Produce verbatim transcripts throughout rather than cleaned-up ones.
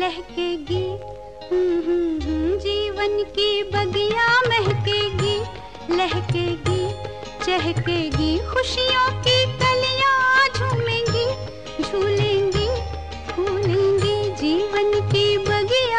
लहकेगी, जीवन की बगिया महकेगी, लहकेगी, चहकेगी, खुशियों की कलियां झूमेंगी, झूलेंगी, फूलेंगी, जीवन की बगिया।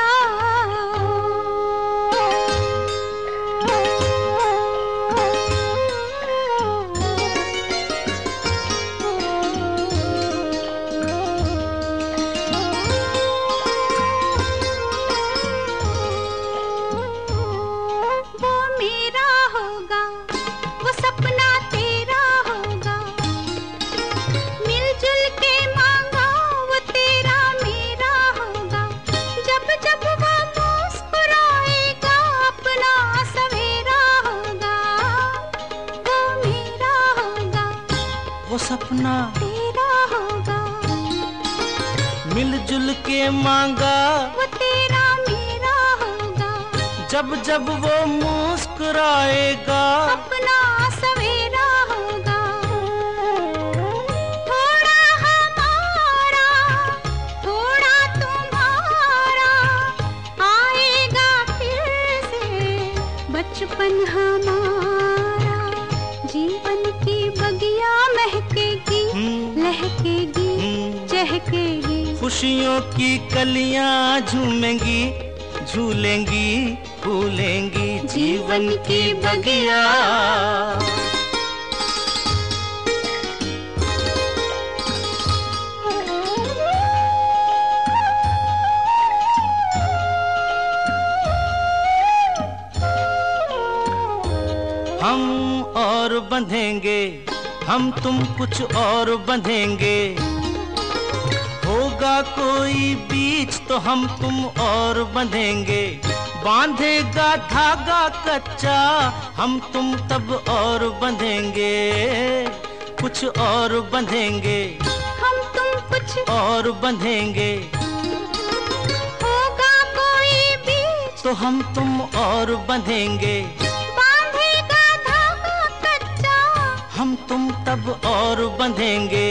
वो सपना तेरा होगा, मिलजुल के मांगा वो तेरा मेरा होगा, जब जब वो मुस्कुराएगा अपना सवेरा होगा। थोड़ा हमारा, थोड़ा तुम्हारा, आएगा फिर से बचपन हमारा, जीवन की बगिया महकेगी, लहकेगी, चहकेगी, खुशियों की कलियां झूमेंगी, झूलेंगी, फूलेंगी, जीवन की बगिया। हम और बंधेंगे, हम तुम कुछ और बंधेंगे, होगा कोई बीच तो हम तुम और बंधेंगे, बांधेगा धागा कच्चा हम तुम तब और बंधेंगे, कुछ और बंधेंगे, हम तुम कुछ और बंधेंगे, होगा कोई बीच तो हम तुम और बंधेंगे, हम तुम तब और बंधेंगे।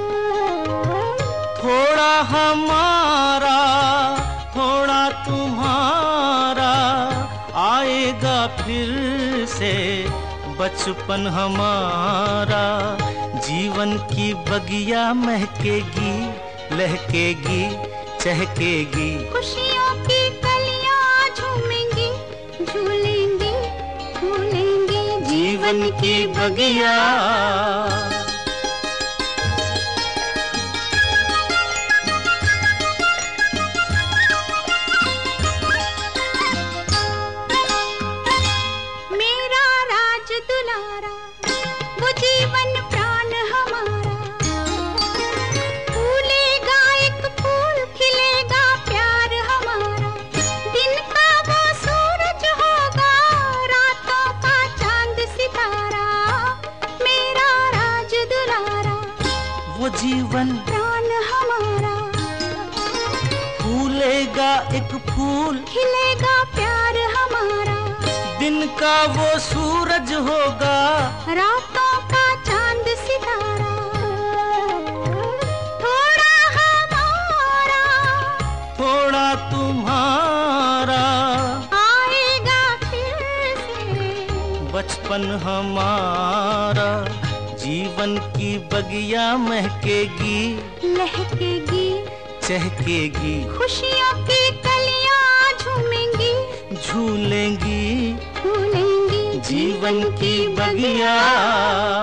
थोड़ा हमारा, थोड़ा तुम्हारा, आएगा फिर से बचपन हमारा, जीवन की बगिया महकेगी, लहकेगी, चहकेगी, खुशियों की कलियां झूमेंगी, झूलेंगी, फूलेंगी, जीवन की बगिया। मेरा राज दुलारा, वो जीवन प्राण हमारा, फूलेगा एक फूल, खिलेगा प्यार हमारा, दिन का वो सूरज होगा, रातों का चांद सितारा, मेरा राज दुलारा, वो जीवन प्राण हमारा, फूलेगा एक फूल, खिलेगा प्यार हमारा, दिन का वो सूरज होगा, रातों का चांद सितारा, थोड़ा हमारा, थोड़ा तुम्हारा, आएगा फिर से बचपन हमारा, जीवन की बगिया महकेगी, लहकेगी, चहकेगी, खुशियों की कलियां झूमेंगी, झूलेंगी, फूलेंगी, जीवन की बगिया।